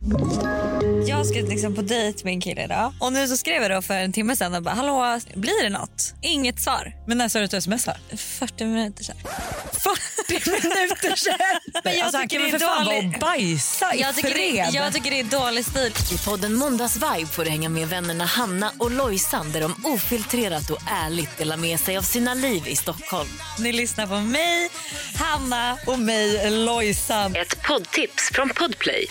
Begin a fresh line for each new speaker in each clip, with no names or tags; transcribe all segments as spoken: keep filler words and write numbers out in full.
Jag ska liksom på dejt med en kille idag. Och nu så skrev jag då för en timme sedan och bara, hallå, blir det något? Inget svar.
Men när sa du att du smsar?
fyrtio minuter sedan.
fyrtio minuter sedan?
Men jag
alltså, han
tycker
kan
det
väl
är
för fan
dålig...
vara och bajsa i
jag tycker,
fred.
det, jag tycker det är dålig stil.
I podden Måndagsvibe får du hänga med vännerna Hanna och Lojsan där de ofiltrerat och ärligt delar med sig av sina liv i Stockholm.
Ni lyssnar på mig, Hanna och mig, Lojsan.
Ett poddtips från Podplay.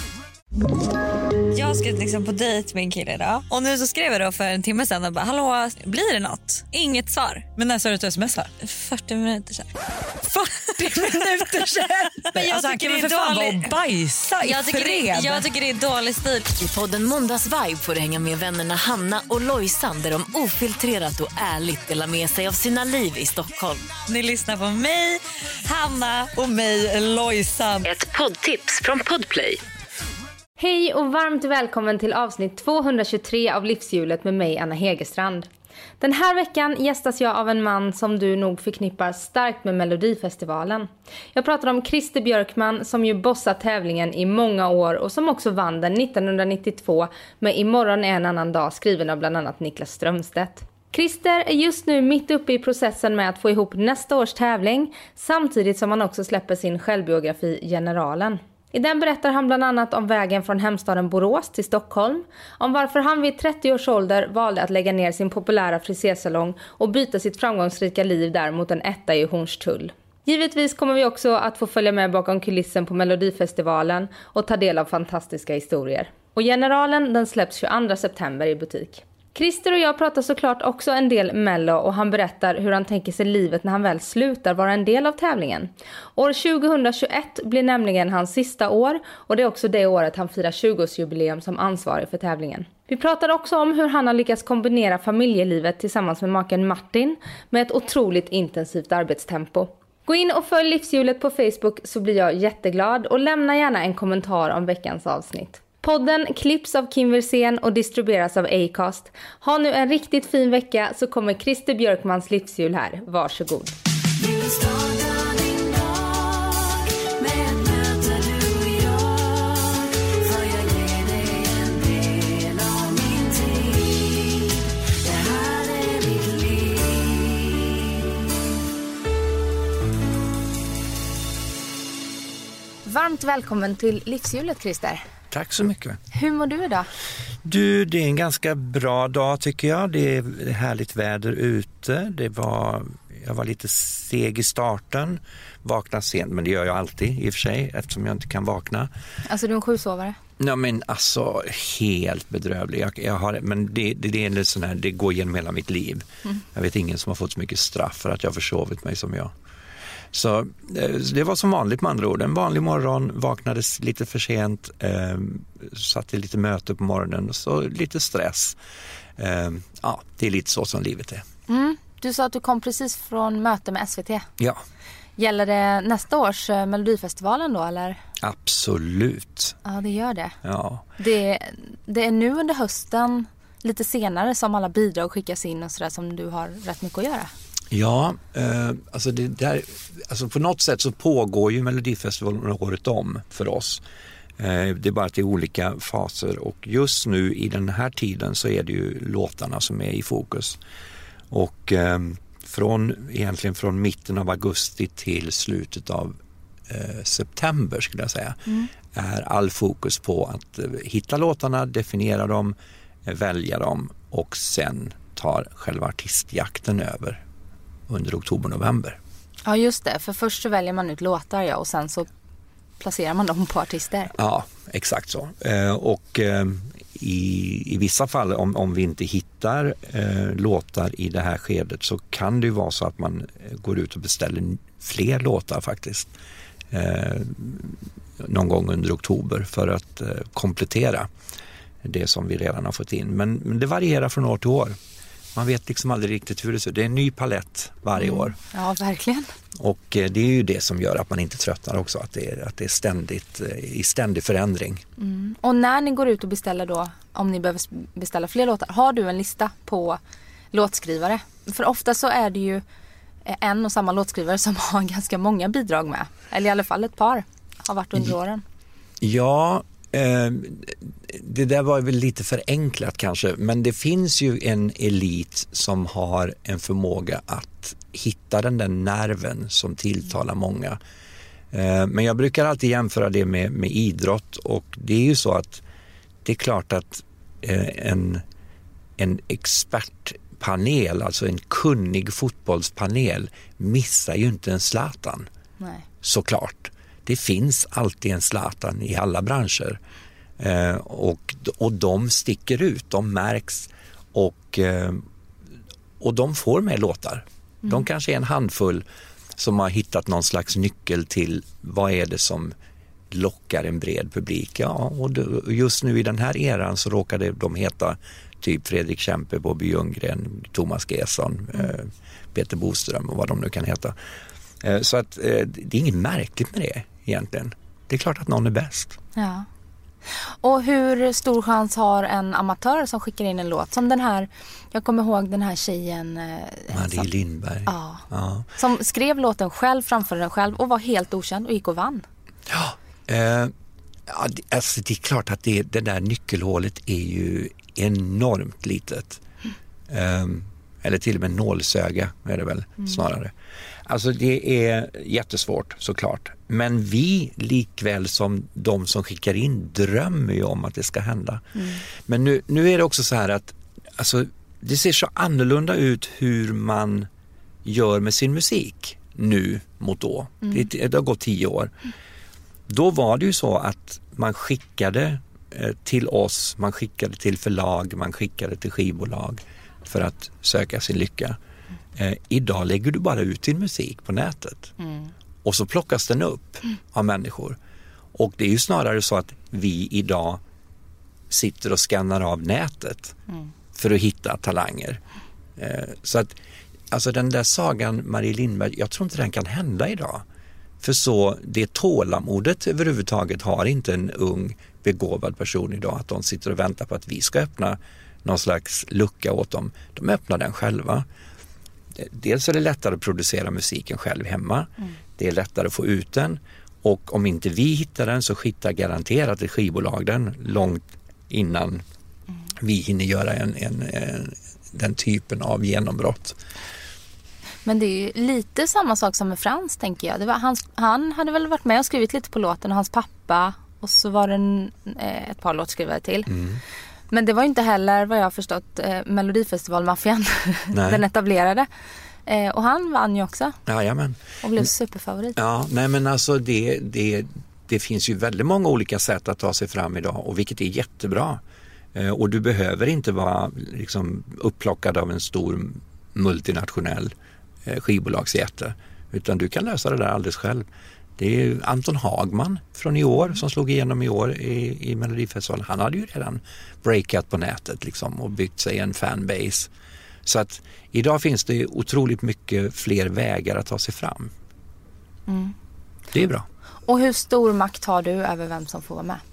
Jag ska liksom på dejt med en kille idag. Och nu så skrev jag då för en timme sedan och bara, hallå, blir det något? Inget svar.
Men när sa du att du smsar?
fyrtio minuter sedan.
fyrtio minuter sedan?
Men jag
alltså, han
tycker
kan
det
väl
är
för fan
dålig...
vara och bajsa i
jag tycker,
fred.
det, jag tycker det är dålig stil.
I podden Måndagsvibe får du hänga med vännerna Hanna och Lojsan där de ofiltrerat och ärligt delar med sig av sina liv i Stockholm.
Ni lyssnar på mig, Hanna och mig, Lojsan.
Ett poddtips från Podplay.
Hej och varmt välkommen till avsnitt tvåhundratjugotre av Livshjulet med mig, Anna Hegerstrand. Den här veckan gästas jag av en man som du nog förknippar starkt med Melodifestivalen. Jag pratar om Christer Björkman som ju bossat tävlingen i många år och som också vann den nittonhundranittiotvå med Imorgon är en annan dag, skriven av bland annat Niklas Strömstedt. Christer är just nu mitt uppe i processen med att få ihop nästa års tävling samtidigt som han också släpper sin självbiografi Generalen. I den berättar han bland annat om vägen från hemstaden Borås till Stockholm, om varför han vid trettio års ålder valde att lägga ner sin populära frisersalong och byta sitt framgångsrika liv där mot en etta i Hornstull. Givetvis kommer vi också att få följa med bakom kulissen på Melodifestivalen och ta del av fantastiska historier. Och Generalen den släpps tjugoandra september i butik. Christer och jag pratar såklart också en del Mello och han berättar hur han tänker sig livet när han väl slutar vara en del av tävlingen. År tjugohundratjugoett blir nämligen hans sista år och det är också det året han firar tjugoårsjubileum som ansvarig för tävlingen. Vi pratar också om hur han har lyckats kombinera familjelivet tillsammans med maken Martin med ett otroligt intensivt arbetstempo. Gå in och följ Livshjulet på Facebook så blir jag jätteglad och lämna gärna en kommentar om veckans avsnitt. Podden klipps av Kim Versén och distribueras av Acast. Ha nu en riktigt fin vecka så kommer Christer Björkmans livshjul här. Varsågod. Varmt välkommen till livshjulet, Christer.
Tack så mycket.
Hur mår du idag?
Du, det är en ganska bra dag tycker jag. Det är härligt väder ute. Det var, jag var lite seg i starten. Vaknade sent, men det gör jag alltid i och för sig eftersom jag inte kan vakna.
Alltså du är en sjusovare?
Ja, men alltså helt bedrövlig. Jag, jag har, men det, det, det är en sån här, det går genom hela mitt liv. Mm. Jag vet ingen som har fått så mycket straff för att jag har försovit mig som jag. Så det var som vanligt med andra ord. En vanlig morgon, vaknades lite för sent, eh, satt i lite möte på morgonen och så lite stress. Eh, ja, det är lite så som livet är.
Mm. Du sa att du kom precis från möte med S V T.
Ja.
Gäller det nästa års Melodifestivalen då, eller?
Absolut.
Ja, det gör det.
Ja.
Det, det är nu under hösten, lite senare, som alla bidrag skickas in och sådär som du har rätt mycket att göra.
Ja, eh, alltså, det där, alltså på något sätt så pågår ju Melodifestivalen året om för oss. Eh, det är bara att det är olika faser och just nu i den här tiden så är det ju låtarna som är i fokus. Och eh, från, egentligen från mitten av augusti till slutet av eh, september skulle jag säga mm. är all fokus på att eh, hitta låtarna, definiera dem, eh, välja dem och sen tar själva artistjakten över under oktober-november.
Ja, just det. För först så väljer man ut låtar, ja, och sen så placerar man dem på artister.
Ja, exakt så. Eh, och eh, i, i vissa fall, om, om vi inte hittar eh, låtar i det här skedet så kan det ju vara så att man går ut och beställer fler låtar faktiskt. Eh, någon gång under oktober för att eh, komplettera det som vi redan har fått in. Men, men det varierar från år till år. Man vet liksom aldrig riktigt hur det ser ut. Det är en ny palett varje mm. år.
Ja, verkligen.
Och eh, det är ju det som gör att man inte tröttnar också. Att det är, att det är ständigt, eh, i ständig förändring.
Mm. Och när ni går ut och beställer då, om ni behöver beställa fler låtar, har du en lista på låtskrivare? För ofta så är det ju en och samma låtskrivare som har ganska många bidrag med. Eller i alla fall ett par har varit under åren.
Ja, eh, det där var väl lite förenklat kanske, men det finns ju en elit som har en förmåga att hitta den där nerven som tilltalar många. Eh, men jag brukar alltid jämföra det med, med idrott, och det är ju så att det är klart att eh, en, en expertpanel, alltså en kunnig fotbollspanel, missar ju inte en Zlatan.
Nej.
Såklart. Det finns alltid en Zlatan i alla branscher. Eh, och, och de sticker ut, de märks, och, eh, och de får med låtar. Mm. De kanske är en handfull som har hittat någon slags nyckel till vad är det som lockar en bred publik. Ja, och just nu i den här eran så råkade de heta typ Fredrik Kempe, Bobby Ljunggren, Thomas Gesson, mm. eh, Peter Boström och vad de nu kan heta. Eh, så att eh, det är inget märkligt med det egentligen. Det är klart att någon är bäst.
Ja. Och hur stor chans har en amatör som skickar in en låt? Som den här, jag kommer ihåg den här tjejen... Eh,
Marie
som,
Lindberg.
Ja,
ja.
Som skrev låten själv, framförde den själv och var helt okänd och gick och vann.
Ja, eh, ja det, alltså det är klart att det, det där nyckelhålet är ju enormt litet. Mm. Eh, eller till och med nålsöga är det väl mm. snarare. Alltså det är jättesvårt såklart. Men vi likväl som de som skickar in drömmer ju om att det ska hända. Mm. Men nu, nu är det också så här att alltså, det ser så annorlunda ut hur man gör med sin musik nu mot då. Mm. Det, det har gått tio år. Mm. Då var det ju så att man skickade eh, till oss, man skickade till förlag, man skickade till skivbolag för att söka sin lycka. Eh, idag lägger du bara ut din musik på nätet. Mm. Och så plockas den upp mm. av människor. Och det är ju snarare så att vi idag sitter och skannar av nätet mm. för att hitta talanger. Eh, så att alltså den där sagan Marie Lindberg, jag tror inte den kan hända idag. För så det tålamodet överhuvudtaget har inte en ung begåvad person idag, att de sitter och väntar på att vi ska öppna någon slags lucka åt dem. De öppnar den själva. Dels är det lättare att producera musiken själv hemma. Mm. Det är lättare att få ut den. Och om inte vi hittar den så skickar garanterat ett skivbolag den långt innan mm. vi hinner göra en, en, en, den typen av genombrott.
Men det är ju lite samma sak som med Frans, tänker jag. Det var hans, han hade väl varit med och skrivit lite på låten, och hans pappa, och så var det en, ett par låtskrivare till. Mm. Men det var ju inte heller, vad jag har förstått, eh, Melodifestivalmaffian, den etablerade. Eh, och han vann ju också.
Jajamän.
Och blev superfavorit.
Ja, nej men alltså det, det, det finns ju väldigt många olika sätt att ta sig fram idag, och vilket är jättebra. Eh, och du behöver inte vara liksom upplockad av en stor multinationell eh, skivbolagsjätte, utan du kan lösa det där alldeles själv. Det är Anton Hagman från i år som slog igenom i år i, i Melodifestivalen. Han hade ju redan breakat på nätet liksom, och byggt sig en fanbase. Så att idag finns det otroligt mycket fler vägar att ta sig fram. Mm. Det är bra.
Och hur stor makt har du över vem som får vara med?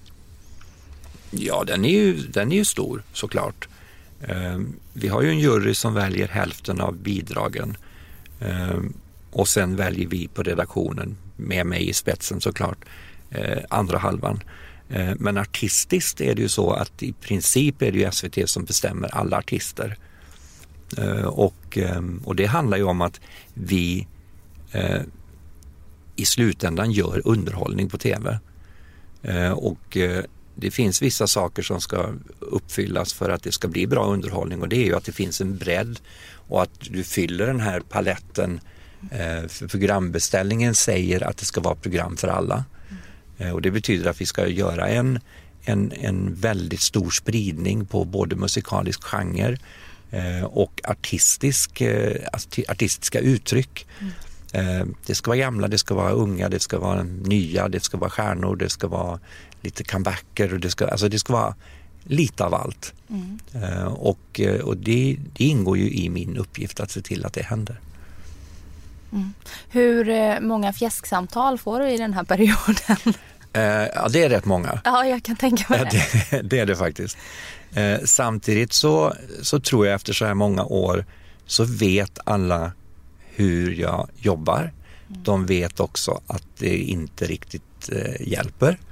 Ja, den är ju, den är ju stor såklart. Eh, vi har ju en jury som väljer hälften av bidragen. Eh, och sen väljer vi på redaktionen, med mig i spetsen såklart, eh, andra halvan. Eh, men artistiskt är det ju så att i princip är det ju S V T som bestämmer alla artister. Eh, och, eh, och det handlar ju om att vi eh, i slutändan gör underhållning på tv. Eh, och eh, det finns vissa saker som ska uppfyllas för att det ska bli bra underhållning, och det är ju att det finns en bredd och att du fyller den här paletten. För programbeställningen säger att det ska vara program för alla. Mm. Och det betyder att vi ska göra en, en, en väldigt stor spridning på både musikalisk genre och artistisk, artistiska uttryck. Mm. Det ska vara gamla, det ska vara unga, det ska vara nya, det ska vara stjärnor, det ska vara lite comebacker, och det ska, alltså det ska vara lite av allt. Mm. Och, och det, det ingår ju i min uppgift att se till att det händer.
Mm. Hur många fjäsksamtal får du i den här perioden?
Eh, ja, det är rätt många.
Ja, jag kan tänka mig det.
det, det är det faktiskt. Eh, samtidigt så, så tror jag efter så här många år så vet alla hur jag jobbar. Mm. De vet också att det inte riktigt eh, hjälper.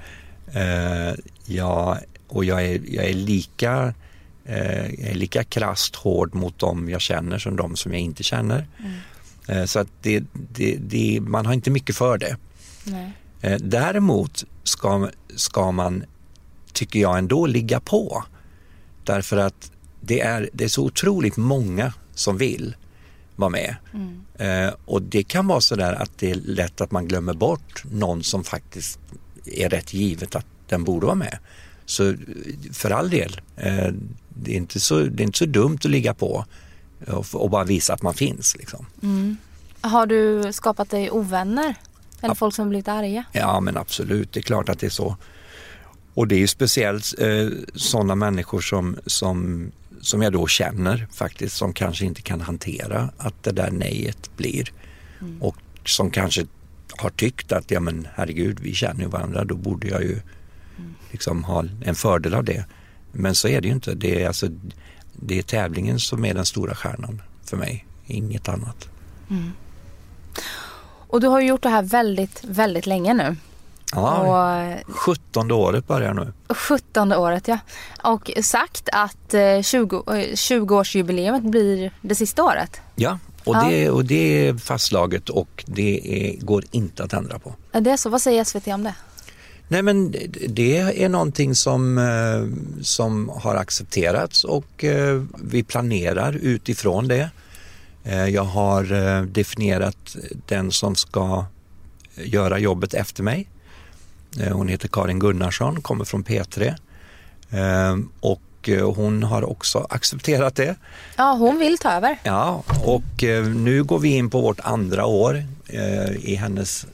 Eh, jag, och jag är, jag är lika eh, jag är lika krasst hård mot dem jag känner som de som jag inte känner. Mm. Eh, så att det, det, det, man har inte mycket för det.
Nej.
Eh, däremot ska, ska man, tycker jag ändå, ligga på. Därför att det är, det är så otroligt många som vill vara med. Mm. Eh, och det kan vara så där att det är lätt att man glömmer bort någon som faktiskt är rätt givet att den borde vara med. Så för all del, eh, det, är inte så, det är inte så dumt att ligga på och, och bara visa att man finns. Liksom.
Mm. Har du skapat dig ovänner? Eller ja. folk som blivit arga?
Ja, men absolut. Det är klart att det är så. Och det är ju speciellt eh, sådana människor som, som, som jag då känner faktiskt, som kanske inte kan hantera att det där nejet blir. Mm. Och som kanske har tyckt att, ja men herregud, vi känner ju varandra, då borde jag ju mm. liksom ha en fördel av det. Men så är det ju inte. Det är, alltså, det är tävlingen som är den stora stjärnan för mig, inget annat. Mm.
Och du har ju gjort det här väldigt, väldigt länge nu.
Ja, och sjuttonde året börjar nu.
sjuttonde året, ja. Och sagt att tjugo-årsjubileet blir det sista året.
Ja, och, ja. Det, och det är fastslaget och det är, går inte att ändra på.
Är det så? Vad säger S V T om det?
Nej, men det är någonting som, som har accepterats och vi planerar utifrån det. Jag har definierat den som ska göra jobbet efter mig. Hon heter Karin Gunnarsson, kommer från P tre. Och hon har också accepterat det.
Ja, hon vill ta över.
Ja, och nu går vi in på vårt andra år i hennes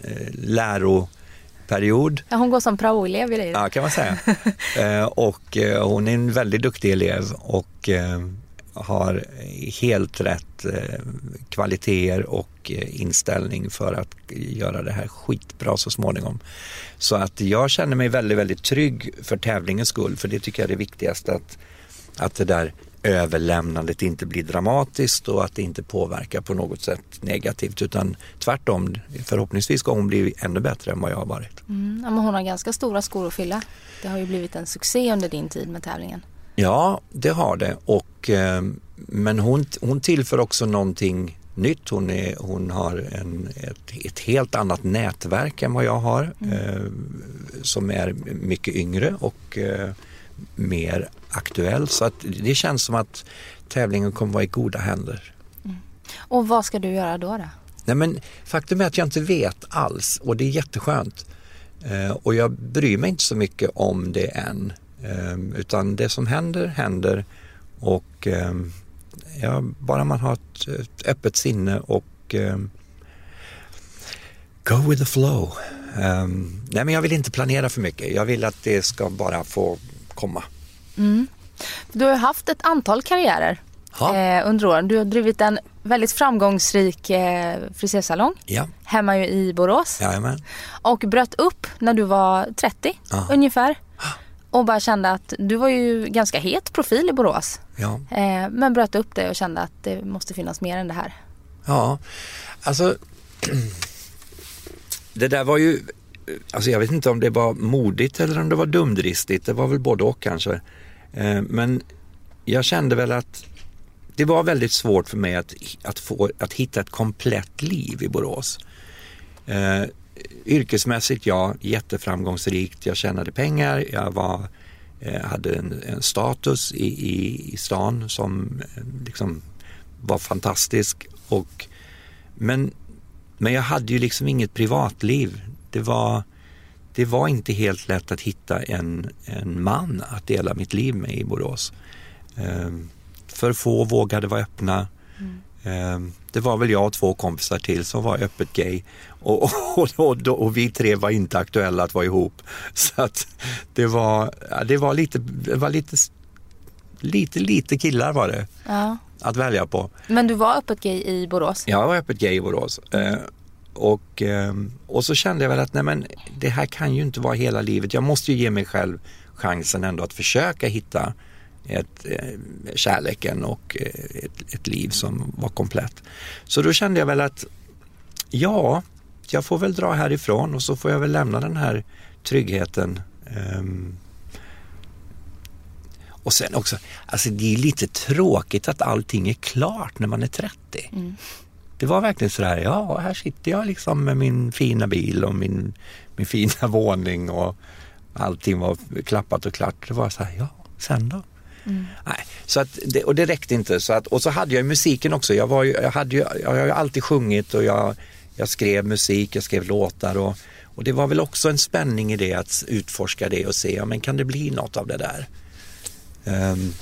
läroperiod.
Ja, hon går som praoelev i det.
Ja, kan man säga. Och hon är en väldigt duktig elev och har helt rätt kvaliteter och inställning för att göra det här skitbra så småningom. Så att jag känner mig väldigt, väldigt trygg för tävlingens skull, för det tycker jag är det viktigaste, att, att det där överlämnandet inte blir dramatiskt och att det inte påverkar på något sätt negativt, utan tvärtom, förhoppningsvis ska hon bli ännu bättre än vad jag har varit.
Mm, men hon har ganska stora skor att fylla. Det har ju blivit en succé under din tid med tävlingen.
Ja, det har det. Och, eh, men hon, hon tillför också någonting nytt. Hon, är, hon har en, ett, ett helt annat nätverk än vad jag har. Mm. Eh, som är mycket yngre och eh, mer aktuell. Så att det känns som att tävlingen kommer vara i goda händer.
Mm. Och vad ska du göra då då?
Nej, men faktum är att jag inte vet alls. Och det är jätteskönt. Eh, och jag bryr mig inte så mycket om det än. Um, utan det som händer, händer och um, ja, bara man har ett, ett öppet sinne och um, go with the flow. Um, nej, men jag vill inte planera för mycket. Jag vill att det ska bara få komma.
Mm. Du har haft ett antal karriärer eh, under åren. Du har drivit en väldigt framgångsrik eh, frisersalong
ja.
hemma i Borås.
Jajamän.
Och bröt upp när du var trettio ja. ungefär. Och bara kände att du var ju ganska het profil i Borås.
Ja.
Eh, men bröt upp det och kände att det måste finnas mer än det här.
Ja, alltså det där var ju, alltså jag vet inte om det var modigt eller om det var dumdristigt. Det var väl både och kanske. Eh, men jag kände väl att det var väldigt svårt för mig att, att, få, att hitta ett komplett liv i Borås. Eh, Yrkesmässigt, ja, jätteframgångsrikt. Jag tjänade pengar, jag var, eh, hade en, en status i, i, i stan som eh, liksom var fantastisk. Och, men, men jag hade ju liksom inget privatliv. Det var, det var inte helt lätt att hitta en, en man att dela mitt liv med i Borås. Eh, för få vågade vara öppna. Mm. Det var väl jag och två kompisar till som var öppet gay och, och, och, och, och vi tre var inte aktuella att vara ihop, så att det var, det var lite det var lite lite lite killar var det ja. Att välja på.
Men du var öppet gay i Borås?
Ja, jag var öppet gay i Borås eh, och, eh, och så kände jag väl att nej, men det här kan ju inte vara hela livet, jag måste ju ge mig själv chansen ändå att försöka hitta ett, eh, kärleken och eh, ett, ett liv som var komplett. Så då kände jag väl att ja, jag får väl dra härifrån och så får jag väl lämna den här tryggheten Um, och sen också, alltså det är lite tråkigt att allting är klart när man är trettio. Mm. Det var verkligen sådär, ja, här sitter jag liksom med min fina bil och min, min fina våning och allting var klappat och klart. Det var så här, ja, sen då? Mm. Nej, så att det, och det räckte inte. Så att, och så hade jag musiken också. Jag, var ju, jag, hade ju, jag har ju alltid sjungit och jag, jag skrev musik, jag skrev låtar och, och det var väl också en spänning i det att utforska det och se, ja, men kan det bli något av det där? Um,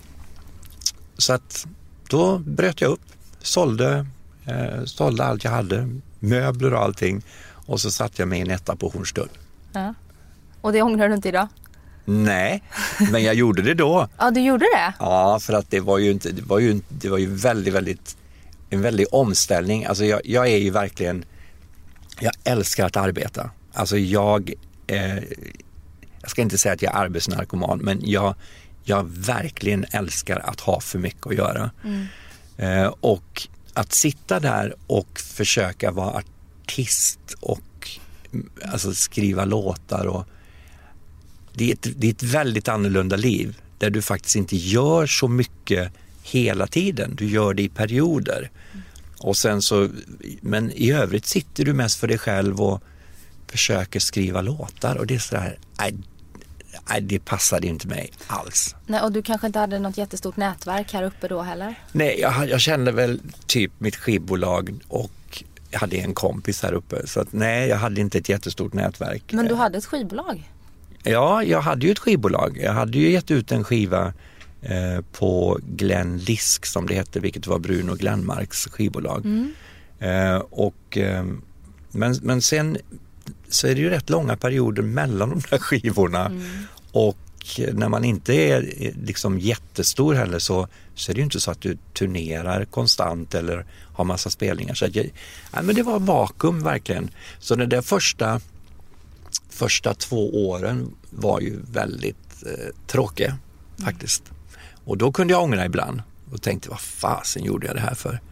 så att då bröt jag upp, sålde, eh, sålde allt jag hade, möbler och allting, och så satt jag med en etta på Hornstull.
Ja. Och det ångrar du inte idag?
Nej, men jag gjorde det då.
Ja, du gjorde det?
Ja, för att det var ju inte, det var ju, det var ju väldigt, väldigt, en väldig omställning. Alltså jag, jag är ju verkligen, jag älskar att arbeta. Alltså jag, eh, jag ska inte säga att jag är arbetsnarkoman, men jag, jag verkligen älskar att ha för mycket att göra. Mm. Eh, och att sitta där och försöka vara artist och alltså skriva låtar och det är, ett, det är ett väldigt annorlunda liv där du faktiskt inte gör så mycket hela tiden. Du gör det i perioder. Mm. Och sen så, men i övrigt sitter du mest för dig själv och försöker skriva låtar och det är sådär, nej, nej, det passade inte mig alls.
Nej, och du kanske inte hade något jättestort nätverk här uppe då heller?
Nej, jag, jag kände väl typ mitt skivbolag och jag hade en kompis här uppe. Så att, nej, jag hade inte ett jättestort nätverk.
Men du hade ett skivbolag?
Ja, jag hade ju ett skivbolag. Jag hade ju gett ut en skiva eh, på Glenn Lisk som det hette, vilket var Bruno Glenmarks skivbolag. Mm. Eh, och, eh, men, men sen så är det ju rätt långa perioder mellan de där skivorna. Mm. Och när man inte är liksom jättestor heller så, så är det ju inte så att du turnerar konstant eller har massa spelningar. Så att jag, ja, men det var vakuum verkligen. Så den där första första två åren var ju väldigt eh, tråkiga faktiskt. Och då kunde jag ångra ibland och tänkte, vad fasen gjorde jag det här för?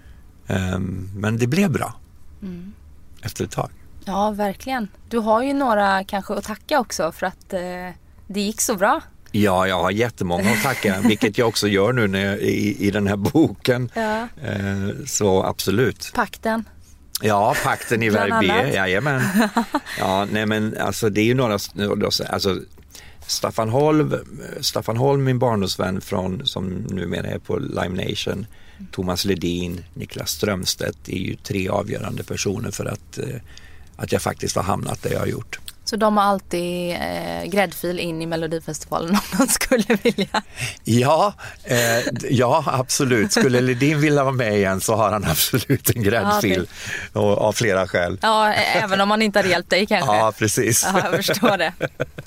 Um, men det blev bra mm. efter ett tag.
Ja, verkligen. Du har ju några kanske att tacka också för att eh, det gick så bra.
Ja, jag har jättemånga att tacka, vilket jag också gör nu när jag, i, i den här boken. Ja. Eh, så absolut.
Pakten.
Ja, pakten i Verbier, jajamän. Ja, nej men alltså det är ju några, alltså Staffan Holm, Staffan Holm, min barndomsvän från, som numera är på Live Nation, Thomas Ledin, Niklas Strömstedt är ju tre avgörande personer för att, att jag faktiskt har hamnat där jag har gjort.
Så de har alltid eh, gräddfil in i Melodifestivalen om de skulle vilja?
Ja, eh, ja absolut. Skulle Ledin vilja vara med igen så har han absolut en gräddfil ja, och, av flera skäl.
Ja, även om man inte har hjälpt dig kanske.
Ja, precis.
Ja, jag förstår det.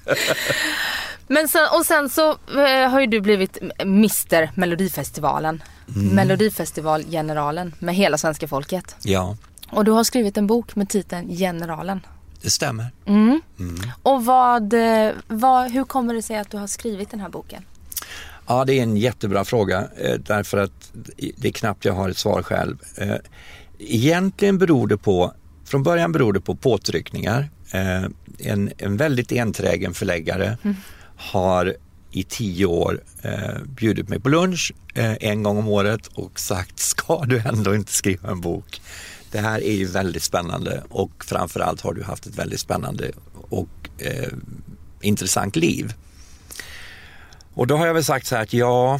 Men sen, och sen så eh, har ju du blivit mister Melodifestivalen. Mm. Melodifestivalgeneralen med hela svenska folket.
Ja.
Och du har skrivit en bok med titeln Generalen.
Det stämmer.
Mm. Mm. Och vad, vad, hur kommer det sig att du har skrivit den här boken?
Ja, det är en jättebra fråga. Eh, därför att det är knappt jag har ett svar själv. Eh, egentligen beror det på, från början beror det på påtryckningar. Eh, en, en väldigt enträgen förläggare mm. har i tio år eh, bjudit mig på lunch eh, en gång om året och sagt, ska du ändå inte skriva en bok? Det här är ju väldigt spännande och framförallt har du haft ett väldigt spännande och eh, intressant liv. Och då har jag väl sagt så här att ja,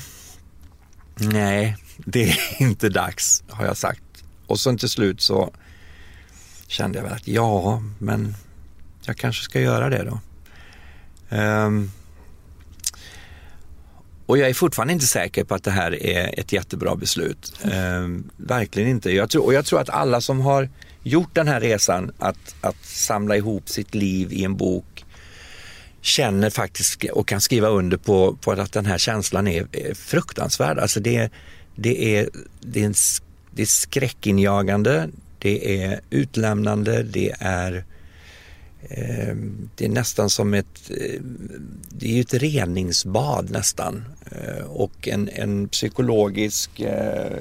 nej, det är inte dags, har jag sagt. Och sen till slut så kände jag väl att ja, men jag kanske ska göra det då. Um, Och jag är fortfarande inte säker på att det här är ett jättebra beslut. Mm. Eh, verkligen inte. Jag tror, och jag tror att alla som har gjort den här resan att, att samla ihop sitt liv i en bok känner faktiskt och kan skriva under på, på att den här känslan är, är fruktansvärd. Alltså det, det, är, det, är en, det är skräckinjagande, det är utlämnande, det är... Det är nästan som ett, det är ju ett reningsbad nästan och en, en psykologisk eh,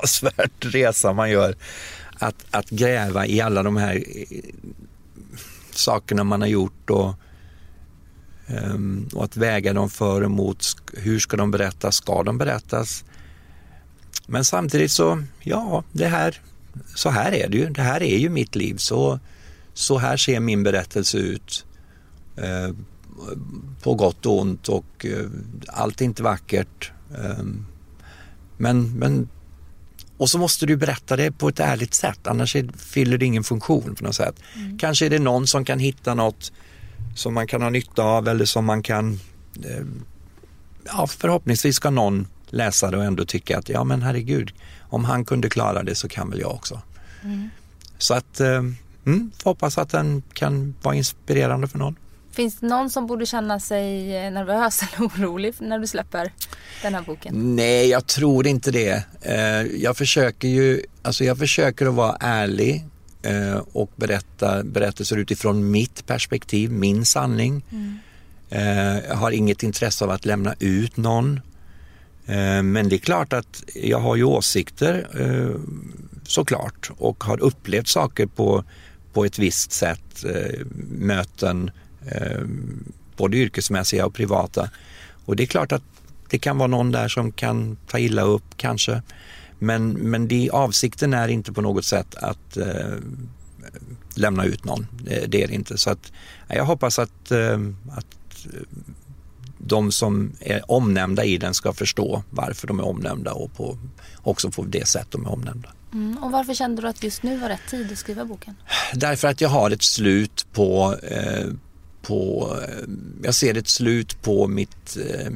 fruktansvärd resa man gör att, att gräva i alla de här sakerna man har gjort och, um, och att väga dem för och emot. Hur ska de berättas? Ska de berättas? Men samtidigt så, ja, det här, så här är det ju. Det här är ju mitt liv. Så, så här ser min berättelse ut. Uh, på gott och ont och uh, allt är inte vackert. Um, men, men och så måste du berätta det på ett ärligt sätt, annars är, fyller det ingen funktion på något sätt. Mm. Kanske är det någon som kan hitta något som man kan ha nytta av eller som man kan, eh, ja, förhoppningsvis ska någon läsa det och ändå tycka att ja men herregud, om han kunde klara det så kan väl jag också. Mm. Så att, eh, mm, hoppas att den kan vara inspirerande för någon.
Finns det någon som borde känna sig nervös eller orolig när du släpper den här boken?
Nej, jag tror inte det. Jag försöker ju, alltså jag försöker att vara ärlig och berätta berättelser utifrån mitt perspektiv, min sanning. Mm. Jag har inget intresse av att lämna ut någon. Men det är klart att jag har ju åsikter, såklart, och har upplevt saker på, på ett visst sätt, möten, både yrkesmässiga och privata. Och det är klart att det kan vara någon där som kan ta illa upp kanske. Men, men det, avsikten är inte på något sätt att eh, lämna ut någon. Det, det är det inte. Så att, jag hoppas att, eh, att de som är omnämnda i den ska förstå varför de är omnämnda och på, också på det sätt de är omnämnda.
Mm, och varför kände du att just nu var rätt tid att skriva boken? Därför
att jag har ett slut på... Eh, På, jag ser ett slut på mitt eh,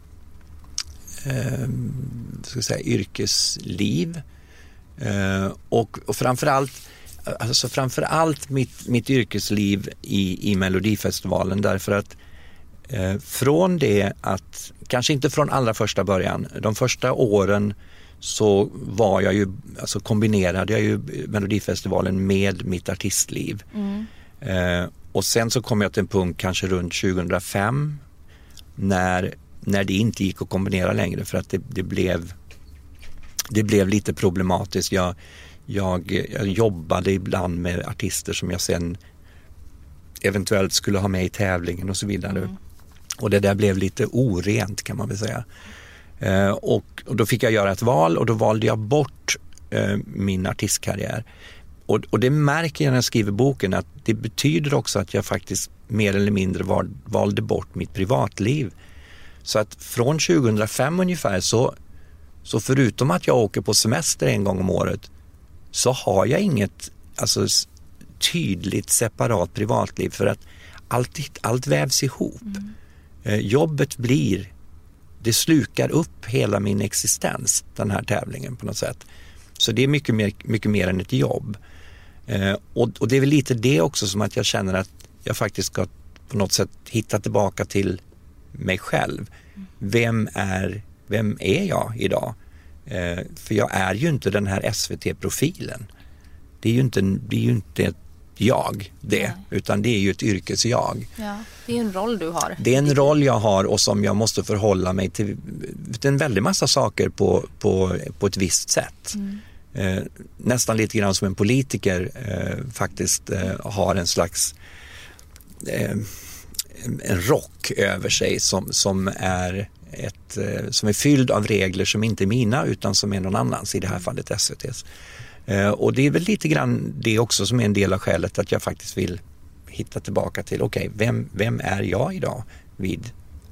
eh, ska jag säga, yrkesliv eh, och, och framförallt, alltså framförallt mitt, mitt yrkesliv i, i Melodifestivalen, därför att eh, från det att, kanske inte från allra första början, de första åren så var jag ju, alltså kombinerade jag ju Melodifestivalen med mitt artistliv. Mm. Eh, Och sen så kom jag till en punkt kanske runt tjugohundrafem när, när det inte gick att kombinera längre för att det, det, blev, det blev lite problematiskt. Jag, jag, jag jobbade ibland med artister som jag sen eventuellt skulle ha med i tävlingen och så vidare. Mm. Och det där blev lite orent kan man väl säga. Eh, och, och då fick jag göra ett val och då valde jag bort eh, min artistkarriär. Och, och det märker jag när jag skriver boken att det betyder också att jag faktiskt mer eller mindre var, valde bort mitt privatliv. Så att från tjugohundrafem ungefär så, så förutom att jag åker på semester en gång om året så har jag inget alltså, tydligt separat privatliv för att allt, allt vävs ihop. Mm. Eh, jobbet blir, det slukar upp hela min existens, den här tävlingen på något sätt. Så det är mycket mer, mycket mer än ett jobb. Eh, och, och det är väl lite det också som att jag känner att jag faktiskt ska på något sätt hitta tillbaka till mig själv. Vem är, vem är jag idag? Eh, för jag är ju inte den här S V T-profilen. Det är ju inte, det är ju inte jag det, Nej. Utan det är ju ett yrkesjag.
Ja, det är en roll du har.
Det är en roll jag har och som jag måste förhålla mig till en väldigt massa saker på, på, på ett visst sätt. Mm. Eh, nästan lite grann som en politiker eh, faktiskt eh, har en slags eh, en rock över sig som, som, är ett, eh, som är fylld av regler som inte är mina utan som är någon annans, i det här fallet S V T:s. Eh, och det är väl lite grann det också som är en del av skälet att jag faktiskt vill hitta tillbaka till, okej, okay, vem, vem är jag idag vid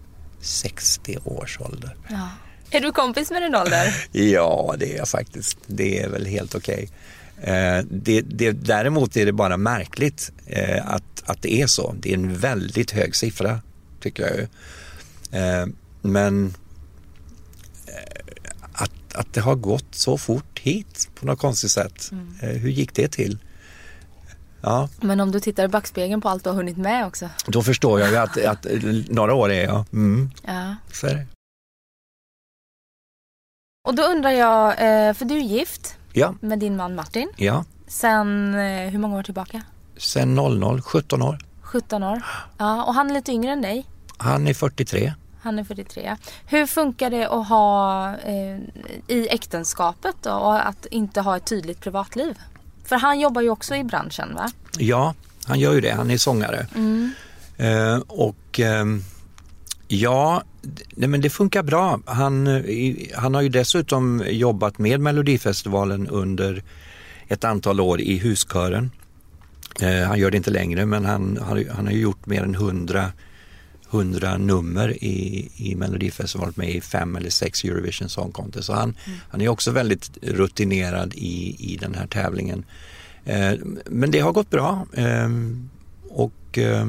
sextio års ålder?
Ja. Är du kompis med din ålder?
Ja, det är jag faktiskt. Det är väl helt okej. Okay. Eh, det, det, däremot är det bara märkligt eh, att, att det är så. Det är en väldigt hög siffra, tycker jag ju. Eh, men eh, att, att det har gått så fort hit på något konstigt sätt. Mm. Eh, hur gick det till? Ja.
Men om du tittar i backspegeln på allt du har hunnit med också.
Då förstår jag ju att, att några år är jag. Mm.
Ja.
Så är det.
Och då undrar jag, för du är gift
ja.
med din man Martin.
Ja.
Sen, hur många år tillbaka?
Sen noll noll, sjutton år.
sjutton år. Ja, och han är lite yngre än dig.
Han är fyrtiotre.
Han är fyrtiotre. Hur funkar det att ha eh, i äktenskapet då, och att inte ha ett tydligt privatliv? För han jobbar ju också i branschen, va?
Ja, Han gör ju det, han är sångare.
Mm.
Eh, och eh, ja, nej, men det funkar bra. Han, han har ju dessutom jobbat med Melodifestivalen under ett antal år i huskören. Eh, han gör det inte längre, men han, han, han har ju gjort mer än hundra, hundra nummer i, i Melodifestivalen, med i fem eller sex Eurovision Song Contest. Så han, mm. han är också väldigt rutinerad i, i den här tävlingen. Eh, men det har gått bra. Eh, och eh,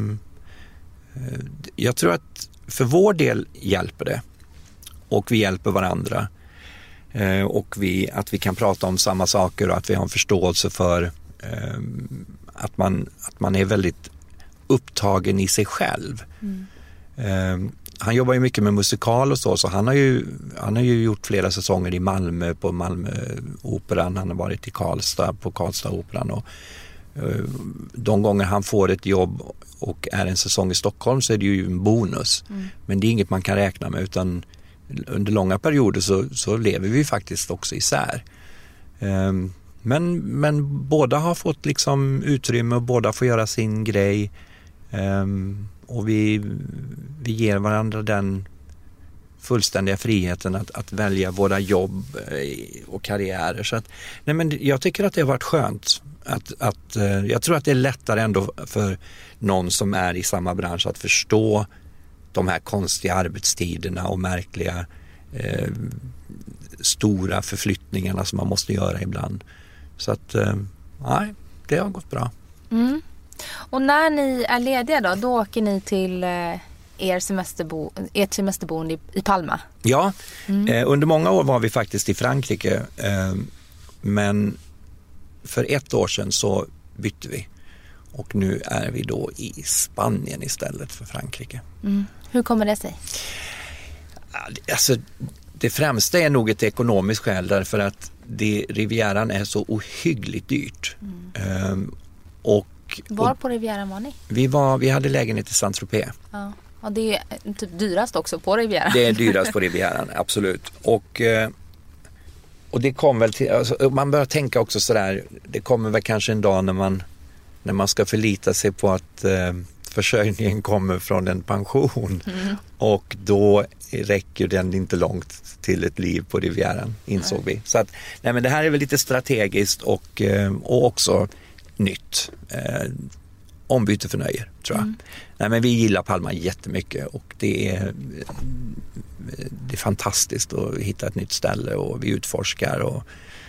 jag tror att för vår del hjälper det. Och vi hjälper varandra. Eh, och vi, att vi kan prata om samma saker och att vi har en förståelse för eh, att, man, att man är väldigt upptagen i sig själv. Mm. Eh, han jobbar ju mycket med musikal och så, så han har ju, han har ju gjort flera säsonger i Malmö på Malmöoperan. Han har varit i Karlstad på Karlstad-operan, och eh, de gånger han får ett jobb och är en säsong i Stockholm så är det ju en bonus. Mm. Men det är inget man kan räkna med, utan under långa perioder så, så lever vi faktiskt också isär. Um, men, men båda har fått liksom utrymme och båda får göra sin grej. Um, och vi, vi ger varandra den fullständiga friheten att, att välja våra jobb och karriärer. Så att, nej men jag tycker att det har varit skönt. Att, att, jag tror att det är lättare ändå för någon som är i samma bransch att förstå de här konstiga arbetstiderna och märkliga eh, stora förflyttningarna som man måste göra ibland. Så att, eh, nej, det har gått bra.
Mm. Och när ni är lediga då, då åker ni till eh, er semesterbo, ert semesterboende i, i Palma?
Ja,
mm.
eh, under många år var vi faktiskt i Frankrike. Eh, men för ett år sedan så bytte vi. Och nu är vi då i Spanien istället för Frankrike.
Mm. Hur kommer det sig?
Alltså, det främsta är nog ett ekonomiskt skäl, därför att det, Rivieran är så ohyggligt dyrt. Mm. Um, och,
Var på Rivieran var ni?
Vi, var, vi hade lägenhet i Saint-Tropez.
Ja. Ja, det är typ dyrast också på Rivieran.
Det är dyrast på Rivieran, absolut. Och... Uh, Och det kom väl till, alltså, man börjar tänka också sådär, det kommer väl kanske en dag när man, när man ska förlita sig på att eh, försörjningen kommer från en pension. Mm. Och då räcker den inte långt till ett liv på Rivieran, insåg mm. vi. Så att, nej men det här är väl lite strategiskt och, eh, och också nytt. Eh, ombyte för nöjer, tror jag. Mm. Nej men vi gillar Palma jättemycket, och det är... det är fantastiskt att hitta ett nytt ställe, och vi utforskar och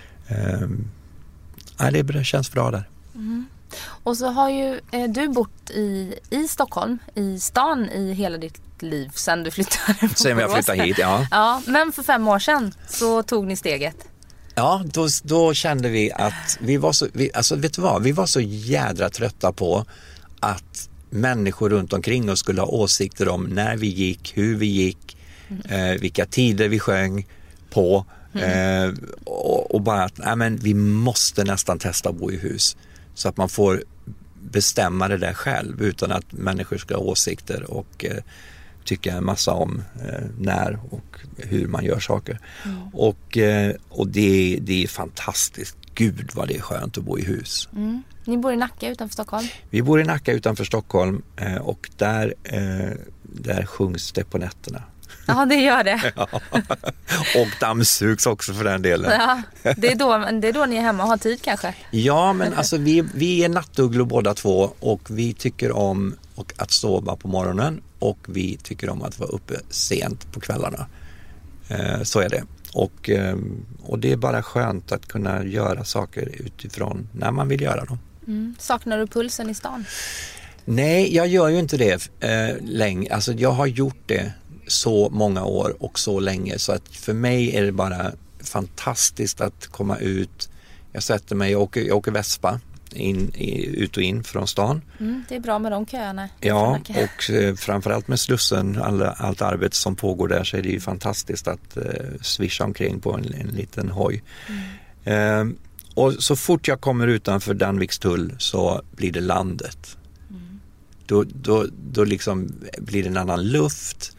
um, ja, det känns bra där.
Mm. Och så har ju eh, du bott i, i Stockholm, i stan, i hela ditt liv sen du flyttade.
Sen jag flyttade hit, ja.
Ja. Men för fem år sedan så tog ni steget.
Ja, då, då kände vi att vi var så, vi, alltså vet du vad, vi var så jädra trötta på att människor runt omkring oss skulle ha åsikter om när vi gick, hur vi gick, Eh, vilka tider vi sjöng på mm. eh, och, och bara att nej, men vi måste nästan testa att bo i hus så att man får bestämma det där själv utan att människor ska ha åsikter och eh, tycka en massa om eh, när och hur man gör saker. Mm. Och, eh, och det, det är fantastiskt. Gud vad det är skönt att bo i hus.
Mm. Ni bor i Nacka utanför Stockholm?
Vi bor i Nacka utanför Stockholm eh, och där, eh, där sjungs det på nätterna.
Ja, det gör det.
Ja. Och dammsugs också för den delen.
Ja, det är då, det är då ni är hemma och har tid kanske.
Ja, men alltså vi, vi är nattugglor båda två, och vi tycker om och att sova på morgonen, och vi tycker om att vara uppe sent på kvällarna. Eh, så är det. Och, eh, och det är bara skönt att kunna göra saker utifrån när man vill göra dem.
Mm. Saknar du pulsen i stan?
Nej, jag gör ju inte det eh, länge. Alltså jag har gjort det så många år och så länge, så att för mig är det bara fantastiskt att komma ut. Jag sätter mig, jag åker, jag åker Vespa in, ut och in från stan.
Mm, det är bra med de köerna.
Ja, och eh, framförallt med Slussen, alla, allt arbete som pågår där, så är det ju fantastiskt att eh, swisha omkring på en, en liten hoj. Mm. Eh, och så fort jag kommer utanför Danvikstull så blir det landet. Mm. Då, då, då liksom blir det en annan luft.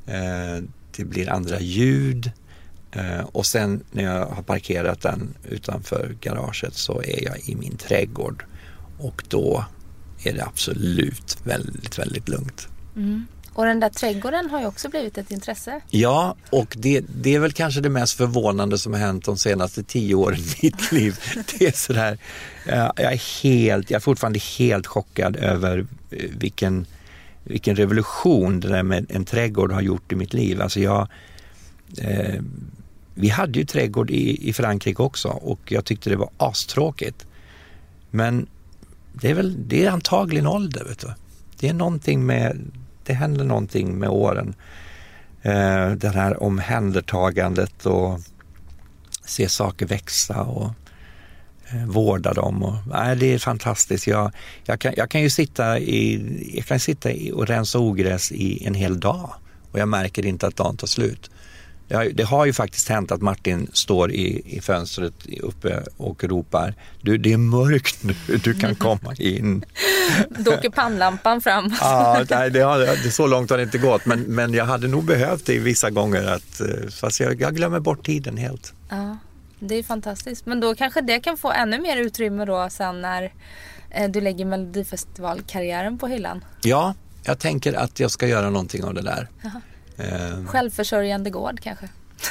Det blir andra ljud, och sen när jag har parkerat den utanför garaget så är jag i min trädgård, och då är det absolut väldigt, väldigt lugnt.
Mm. Och den där trädgården har ju också blivit ett intresse.
Ja, och det, det är väl kanske det mest förvånande som har hänt de senaste tio åren i mitt liv. Det är sådär, jag är helt, jag är fortfarande helt chockad över vilken, vilken revolution det där med en trädgård har gjort i mitt liv. Alltså jag, eh, vi hade ju trädgård i, i Frankrike också och jag tyckte det var astråkigt. Men det är väl, det är antagligen ålder, vet du. Det är någonting med, det händer någonting med åren. Eh, det här omhändertagandet och se saker växa och eh, vårda dem. Och, nej, det är fantastiskt. Jag, jag, kan, jag kan ju sitta, i, jag kan sitta i och rensa ogräs i en hel dag och jag märker inte att dagen tar slut. Det har, det har ju faktiskt hänt att Martin står i, i fönstret uppe och ropar: du, det är mörkt nu, du kan komma in.
Då åker pannlampan fram.
Ja, nej, det har, det, så långt har det inte gått, men, men jag hade nog behövt det vissa gånger, att, fast jag, jag glömmer bort tiden helt.
Ja, det är fantastiskt. Men då kanske det kan få ännu mer utrymme då sen när eh, du lägger Melodifestivalkarriären på hyllan.
Ja, jag tänker att jag ska göra någonting av det där.
Eh. Självförsörjande gård kanske?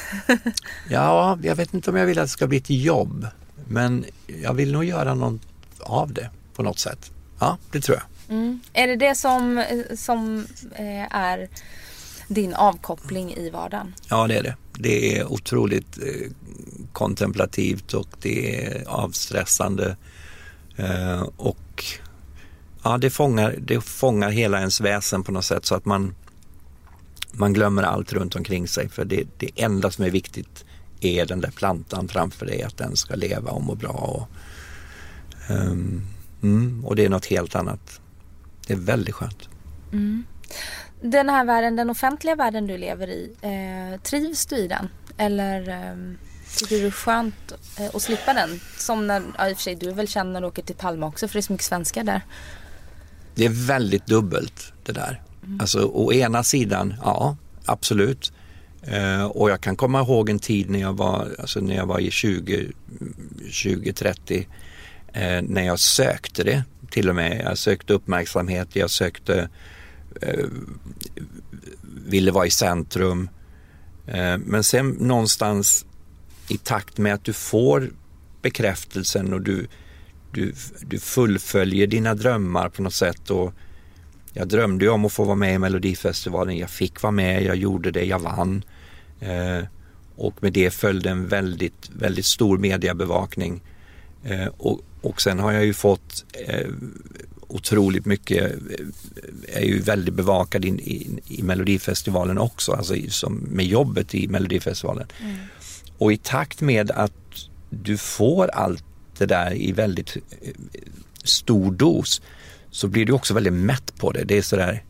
Ja, jag vet inte om jag vill att det ska bli ett jobb, men jag vill nog göra något av det på något sätt. Ja, det tror jag.
Mm. Är det det som, som eh, är din avkoppling i vardagen?
Ja, det är det. Det är otroligt eh, kontemplativt och det är avstressande. Eh, och ja, det fångar, det fångar hela ens väsen på något sätt, så att man, man glömmer allt runt omkring sig. För det, det enda som är viktigt är den där plantan framför dig, att den ska leva och må bra. Och, um, mm, och det är något helt annat. Det är väldigt skönt.
Mm. Den här världen, den offentliga världen du lever i, eh, trivs du i den? Eller eh, tycker du det är skönt eh, att slippa den? Som när, ja, i och för sig, du väl känner när du åker till Palma också, för det är så mycket svenskar där.
Det är väldigt dubbelt det där. Mm. Alltså å ena sidan, ja, absolut. Eh, och jag kan komma ihåg en tid när jag var, alltså när jag var i tjugo, tjugo trettio, eh, när jag sökte det till och med. Jag sökte uppmärksamhet, jag sökte eh, ville vara i centrum. Eh, men sen någonstans i takt med att du får bekräftelsen och du, du, du fullföljer dina drömmar på något sätt. Och jag drömde ju om att få vara med i Melodifestivalen. Jag fick vara med, jag gjorde det, jag vann. Eh, och med det följde en väldigt, väldigt stor mediebevakning. Eh, och, och sen har jag ju fått eh, otroligt mycket, är ju väldigt bevakad in, i, i Melodifestivalen också, alltså som med jobbet i Melodifestivalen. Mm. Och i takt med att du får allt det där i väldigt stor dos, så blir du också väldigt mätt på det. Det är sådär,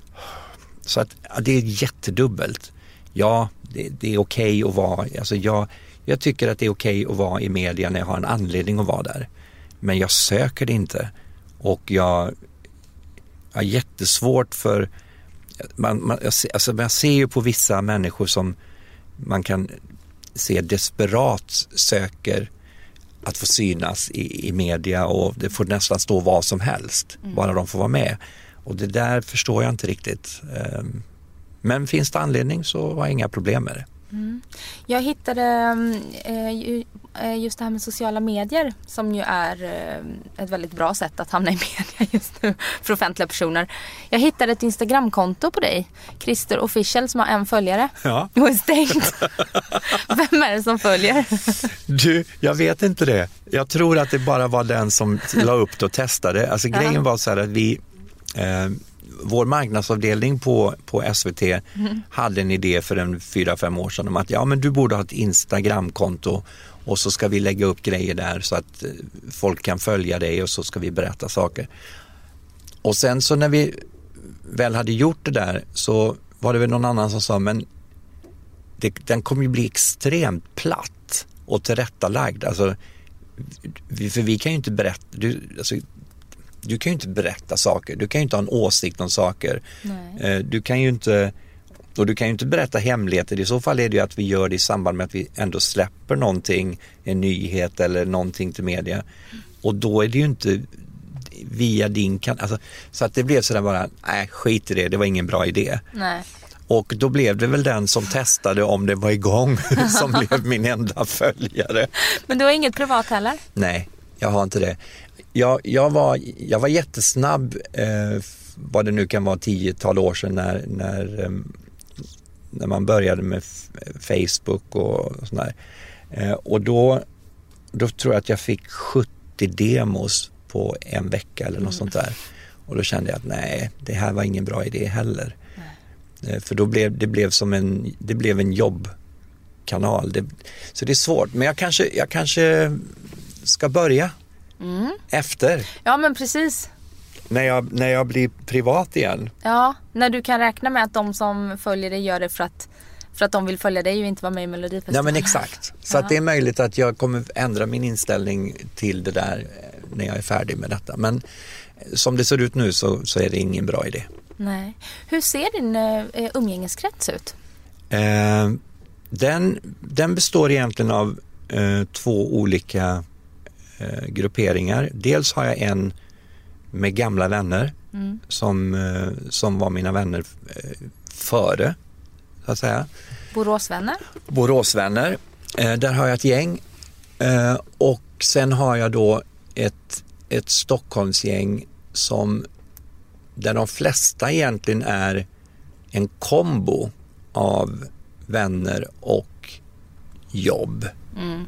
så att ja, det är jättedubbelt. Ja, det, det är okej att vara, alltså jag, jag tycker att det är okej att vara i media när jag har en anledning att vara där. Men jag söker det inte. Och jag har jättesvårt för, man, man, alltså jag ser ju på vissa människor som man kan se desperat söker att få synas i, i media, och det får nästan stå vad som helst, mm. bara de får vara med. Och det där förstår jag inte riktigt. Men finns det anledning så har jag inga problem med det.
Mm. Jag hittade eh, just det här med sociala medier, som ju är eh, ett väldigt bra sätt att hamna i media just nu för offentliga personer. Jag hittade ett Instagramkonto på dig, Christer Official, som har en följare.
Ja.
Och är stängt. Vem är det som följer?
Du, jag vet inte det. Jag tror att det bara var den som la upp det och testade. Alltså grejen ja. var så här att vi... Eh, vår marknadsavdelning på, på S V T mm. hade en idé för en fyra, fem år sedan om att ja, men du borde ha ett Instagramkonto och så ska vi lägga upp grejer där så att folk kan följa dig och så ska vi berätta saker. Och sen så när vi väl hade gjort det där så var det väl någon annan som sa, men det, den kommer ju bli extremt platt och tillrättalagd. Alltså, vi, för vi kan ju inte berätta... Du, alltså, Du kan ju inte berätta saker. Du kan ju inte ha en åsikt om saker. Nej. Du kan ju inte, och du kan ju inte berätta hemligheter. I så fall är det ju att vi gör det i samband med att vi ändå släpper någonting, en nyhet eller någonting till media. Och då är det ju inte, via din kan alltså, så att det blev sådär bara, nej skit i det, det var ingen bra idé.
Nej.
Och då blev det väl den som testade om det var igång som blev min enda följare.
Men du har inget privat heller?
Nej, jag har inte det. Jag, jag, var, jag var jättesnabb, eh, vad det nu kan vara tiotal år sedan när, när, eh, när man började med f- Facebook och sådär. Eh, och då, då tror jag att jag fick sjuttio demos på en vecka eller något mm. sånt där. Och då kände jag att nej, det här var ingen bra idé heller. Nej. För då blev det blev som en, det blev en jobbkanal. Det, så det är svårt. Men jag kanske, jag kanske ska börja mm. efter.
Ja, men precis.
När jag, när jag blir privat igen.
Ja, när du kan räkna med att de som följer dig gör det för att, för att de vill följa dig och inte vara med i Melodifestivalen.
Ja, men exakt. Så
ja.
att det är möjligt att jag kommer ändra min inställning till det där när jag är färdig med detta. Men som det ser ut nu så, så är det ingen bra idé.
Nej. Hur ser din uh, umgängeskrets ut?
Eh, den, den består egentligen av eh, två olika eh, grupperingar. Dels har jag en med gamla vänner mm. som, eh, som var mina vänner eh, före, så att säga.
Boråsvänner?
Boråsvänner. Eh, där har jag ett gäng. Eh, och sen har jag då ett, ett Stockholmsgäng som där de flesta egentligen är en kombo av vänner och jobb. Mm.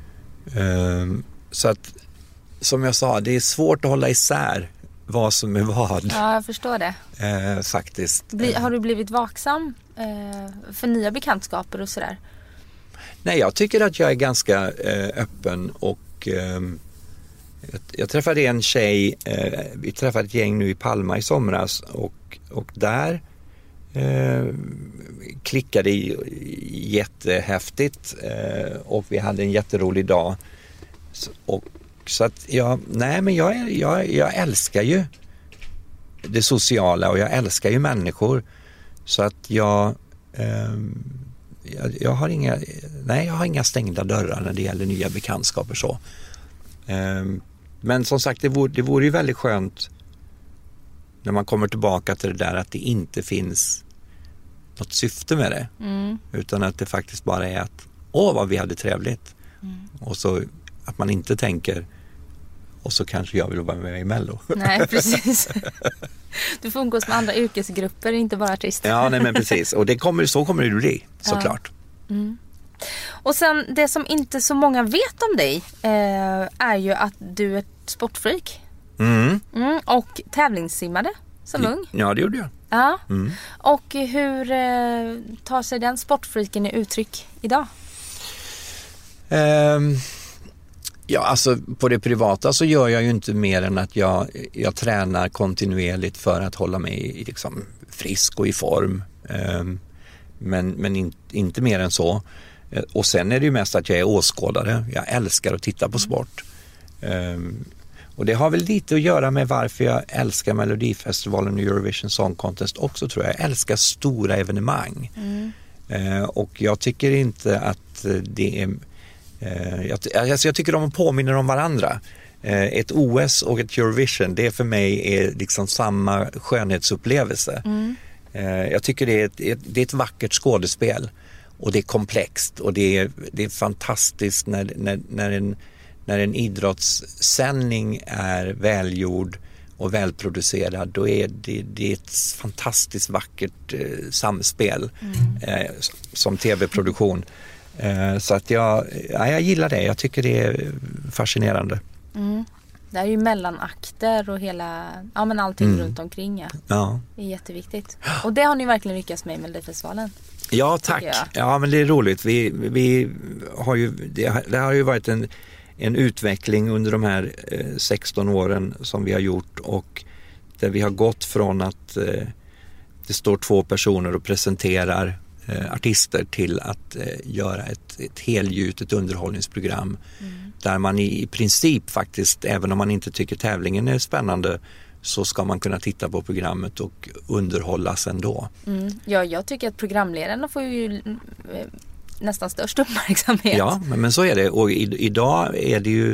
Um, så att, som jag sa, det är svårt att hålla isär vad som är vad.
Ja, jag förstår det.
Uh, faktiskt.
Bli, har du blivit vaksam uh, för nya bekantskaper och sådär?
Nej, jag tycker att jag är ganska uh, öppen och um, jag, jag träffade en tjej, uh, vi träffade ett gäng nu i Palma i somras och, och där uh, klickade jättehäftigt uh, och vi hade en jätterolig dag. Så, och, så att jag, nej men jag, jag, jag älskar ju det sociala och jag älskar ju människor så att jag, um, jag, jag har inga, nej jag har inga stängda dörrar när det gäller nya bekantskaper så. Um, men som sagt det vore, det vore ju väldigt skönt när man kommer tillbaka till det där att det inte finns något syfte med det. Mm. Utan att det faktiskt bara är att åh vad vi hade trevligt. Mm. Och så att man inte tänker och så kanske jag vill vara med i Mello.
Nej, precis. Du får umgås med andra yrkesgrupper, inte bara artister.
Ja, nej men precis. Och det kommer, så kommer det bli, såklart.
Ja. Mm. Och sen, det som inte så många vet om dig eh, är ju att du är ett sportfreak. Mm. Mm, och tävlingssimmade som ung.
Ja, det gjorde jag.
Ja. Mm. Och hur eh, tar sig den sportfreaken i uttryck idag?
Um, ja, alltså på det privata så gör jag ju inte mer än att jag, jag tränar kontinuerligt för att hålla mig liksom, frisk och i form. Um, men men in, inte mer än så. Och sen är det ju mest att jag är åskådare. Jag älskar att titta på sport. Um, och det har väl lite att göra med varför jag älskar Melodifestivalen och Eurovision Song Contest också tror jag. Jag älskar stora evenemang. Mm. Uh, och jag tycker inte att det är... Uh, jag, alltså jag tycker de påminner om varandra. Uh, ett O S och ett Eurovision, det för mig är liksom samma skönhetsupplevelse. Mm. Uh, jag tycker det är, ett, ett, det är ett vackert skådespel. Och det är komplext och det är, det är fantastiskt när, när, när, en, när en idrottssändning är välgjord och välproducerad. Då är det, det är ett fantastiskt vackert eh, samspel mm. eh, som tv-produktion. Eh, så att jag, ja, jag gillar det. Jag tycker det är fascinerande.
Mm. Det är ju mellanakter och hela, ja men allting mm. runt omkring. Ja.
Ja.
Det är jätteviktigt. Och det har ni verkligen lyckats med i Melodifestivalen.
Ja, tack. Ja, men det är roligt. Vi, vi har ju, det, det har ju varit en, en utveckling under de här eh, sexton åren som vi har gjort och där vi har gått från att eh, det står två personer och presenterar eh, artister till att eh, göra ett, ett helgjutet underhållningsprogram mm. där man i, i princip faktiskt, även om man inte tycker tävlingen är spännande, så ska man kunna titta på programmet och underhållas ändå.
Mm. Ja, jag tycker att programledarna får ju nästan störst uppmärksamhet.
Ja, men, men så är det. Och i, idag är det ju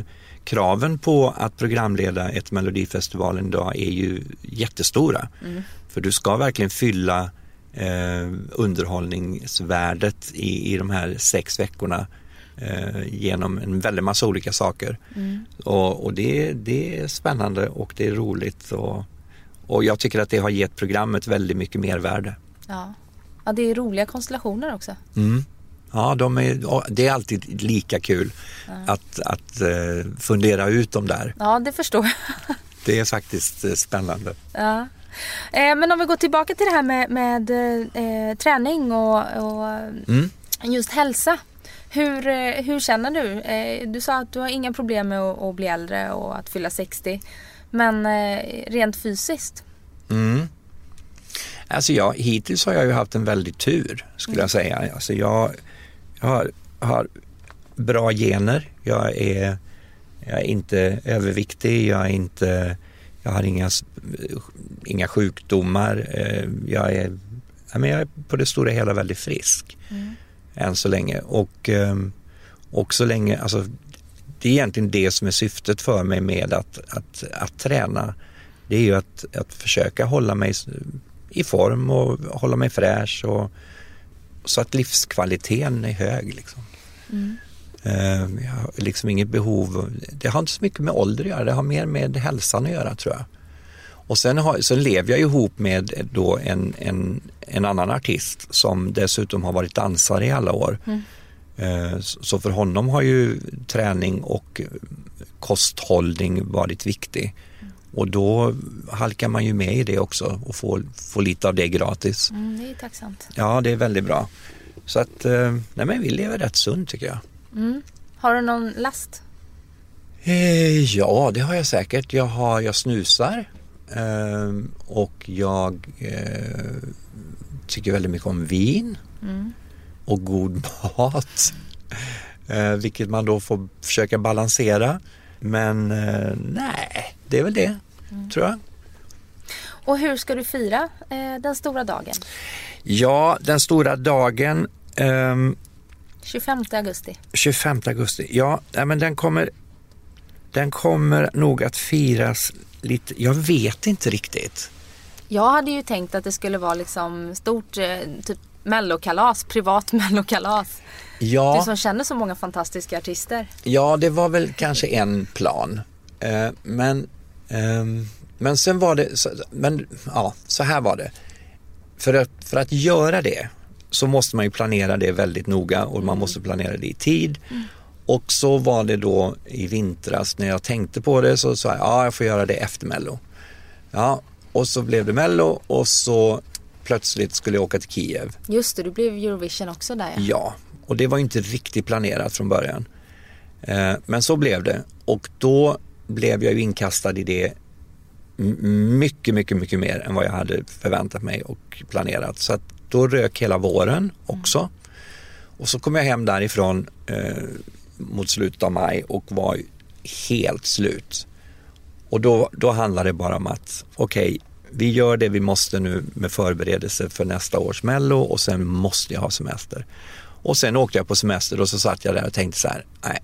kraven på att programleda ett Melodifestivalen idag är ju jättestora. Mm. För du ska verkligen fylla eh, underhållningsvärdet i, i de här sex veckorna eh, genom en väldigt massa olika saker. Mm. Och, och det, det är spännande och det är roligt och, och jag tycker att det har gett programmet väldigt mycket mer värde.
Ja, ja det är roliga konstellationer också.
Mm. Ja, de är, det är alltid lika kul ja. att, att uh, fundera ut dem där.
Ja, det förstår jag.
Det är faktiskt uh, spännande.
Ja. Eh, men om vi går tillbaka till det här med, med eh, träning och, och mm. just hälsa. Hur, eh, hur känner du? Eh, du sa att du har inga problem med att, att bli äldre och att fylla sextio. Men eh, rent fysiskt?
Mm. Alltså jag, hittills har jag ju haft en väldigt tur skulle mm. jag säga. Alltså jag, jag har, har bra gener. Jag är, jag är inte överviktig. Jag är inte, jag har inga, inga sjukdomar. Jag är, jag är på det stora hela väldigt frisk. Mm. Än så länge. Och, och så länge, alltså det är egentligen det som är syftet för mig med att, att, att träna. Det är ju att, att försöka hålla mig i form och hålla mig fräsch och så att livskvaliteten är hög liksom. Mm. Uh, jag har liksom inget behov, det har inte så mycket med ålder att göra, det har mer med hälsan att göra tror jag. Och sen, har, sen lever jag ihop med då en, en, en annan artist som dessutom har varit dansare i alla år. Mm. Uh, så för honom har ju träning och kosthållning varit viktig. Och då halkar man ju med i det också och får, får lite av det gratis.
Mm, det är tacksamt.
Ja, det är väldigt bra. Så att, nej men vi lever rätt sunt tycker jag.
Mm. Har du någon last?
Eh, ja, det har jag säkert. Jag, har, jag snusar eh, och jag eh, tycker väldigt mycket om vin mm. och god mat. Eh, vilket man då får försöka balansera. Men eh, nej, det är väl det, mm. tror jag.
Och hur ska du fira eh, den stora dagen?
Ja, den stora dagen... Ehm,
tjugofemte augusti.
tjugofemte augusti, ja, men den kommer, den kommer nog att firas lite... Jag vet inte riktigt.
Jag hade ju tänkt att det skulle vara liksom stort eh, typ mellokalas, privat mellokalas.
Ja.
Du som känner så många fantastiska artister.
Ja, det var väl kanske en plan. Eh, men, eh, men sen var det... Så, men ja, så här var det. För att, för att göra det så måste man ju planera det väldigt noga och man måste planera det i tid. Mm. Och så var det då i vintras när jag tänkte på det så sa jag, ja jag får göra det efter Mello. Ja, och så blev det Mello och så plötsligt skulle jag åka till Kiev.
Just det, du blev Eurovision också där. Ja,
ja och det var inte riktigt planerat från början. Eh, men så blev det. Och då blev jag ju inkastad i det mycket, mycket, mycket mer än vad jag hade förväntat mig och planerat. Så att då rök hela våren också. Mm. Och så kom jag hem därifrån eh, mot slutet av maj och var helt slut. Och då, då handlade det bara om att okej, okay, vi gör det vi måste nu med förberedelse för nästa års Mello och sen måste jag ha semester. Och sen åkte jag på semester och så satt jag där och tänkte så här, nej,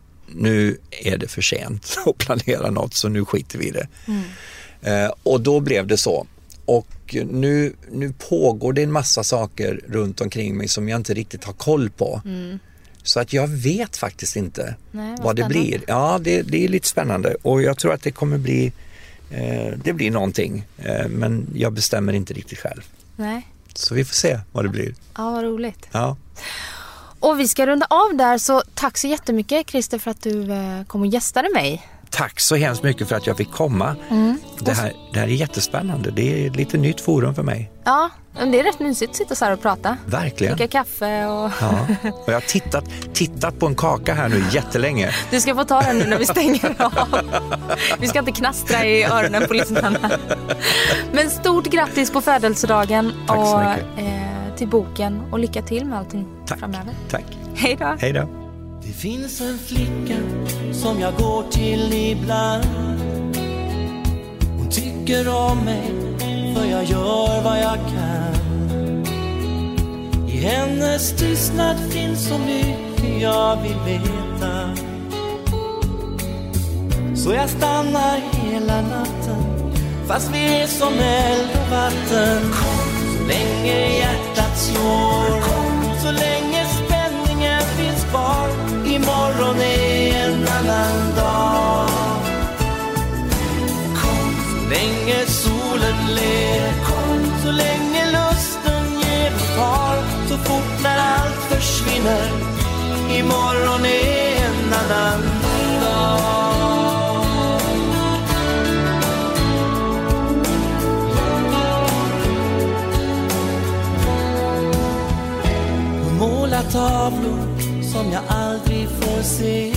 nu är det för sent att planera något så nu skiter vi i det. Mm. Eh, och då blev det så. Och nu, nu pågår det en massa saker runt omkring mig som jag inte riktigt har koll på. Mm. Så att jag vet faktiskt inte Nej, vad, vad det blir. Ja, det, det är lite spännande. Och jag tror att det kommer bli, eh, det blir någonting. Eh, men jag bestämmer inte riktigt själv.
Nej.
Så vi får se vad det blir.
Ja, vad roligt.
Ja.
Och vi ska runda av där, så tack så jättemycket Christer för att du eh, kom och gästade mig.
Tack så hemskt mycket för att jag fick komma. Mm. Det, här, det här är jättespännande. Det är ett lite nytt forum för mig.
Ja, men det är rätt mysigt att sitta så här och prata.
Verkligen.
Dricka kaffe och...
Ja. Och jag har tittat, tittat på en kaka här nu jättelänge.
Du ska få ta den nu när vi stänger av. Vi ska inte knastra i öronen på lyssnarna. Men stort grattis på födelsedagen.
Tack så
och,
mycket.
Eh, till boken och lycka till med allting
Tack.
framöver.
Tack.
Hej då.
Hej då.
Det finns en flicka som jag går till ibland. Hon tycker om mig för jag gör vad jag kan. I hennes tystnad finns så mycket jag vill veta. Så jag stannar hela natten, fast vi är som eld och vatten. Kom, så länge hjärtat slår. Kom, så länge spänningen finns kvar. Imorgon är en annan dag. Kom, så länge solen ler. Kom, så länge lusten ger och tar. Så fort när allt försvinner. Imorgon är en annan dag. Måla tavlor som jag aldrig får se.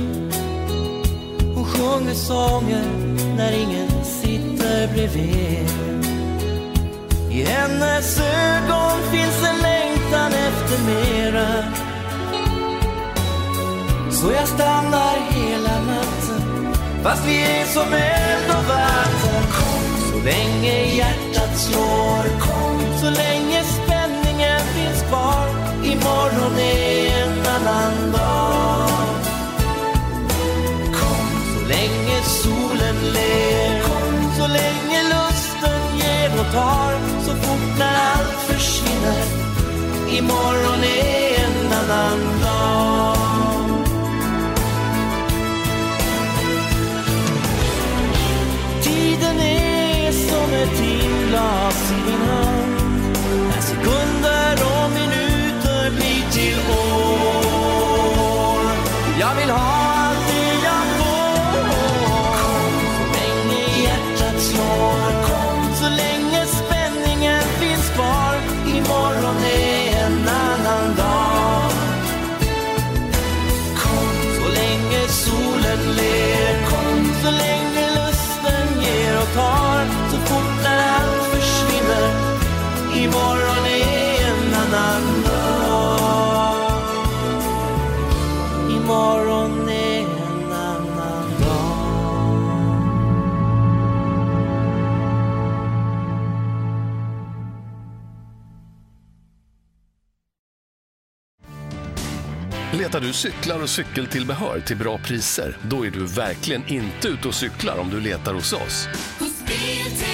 Hon sjunger sånger när ingen sitter bredvid. I hennes ögon finns en längtan efter mera. Så jag stannar hela natten, fast vi är som eld och vatten. Kom, så länge hjärtat slår. Kom, så länge spänningen finns kvar. Imorgon är en annan dag. Kom, så länge solen ler. Kom, så länge lusten ger och tar. Så fort när allt försvinner. Imorgon är en annan dag. Tiden är som ett timglas i min hand. När sekunder och minuter blir till år. Jag vill ha allt det jag får. Kom, så länge hjärtat slår. Kom, så länge spänningen finns kvar. Imorgon är en annan dag. Kom, så länge solen ler. Kom, så länge lusten ger och tar. Så fort när allt försvinner. Imorgon är en annan dag. Imorgon är en annan dag.
Letar du cyklar och cykeltillbehör till bra priser? Då är du verkligen inte ute och cyklar om du letar hos oss.
Hos Biltema.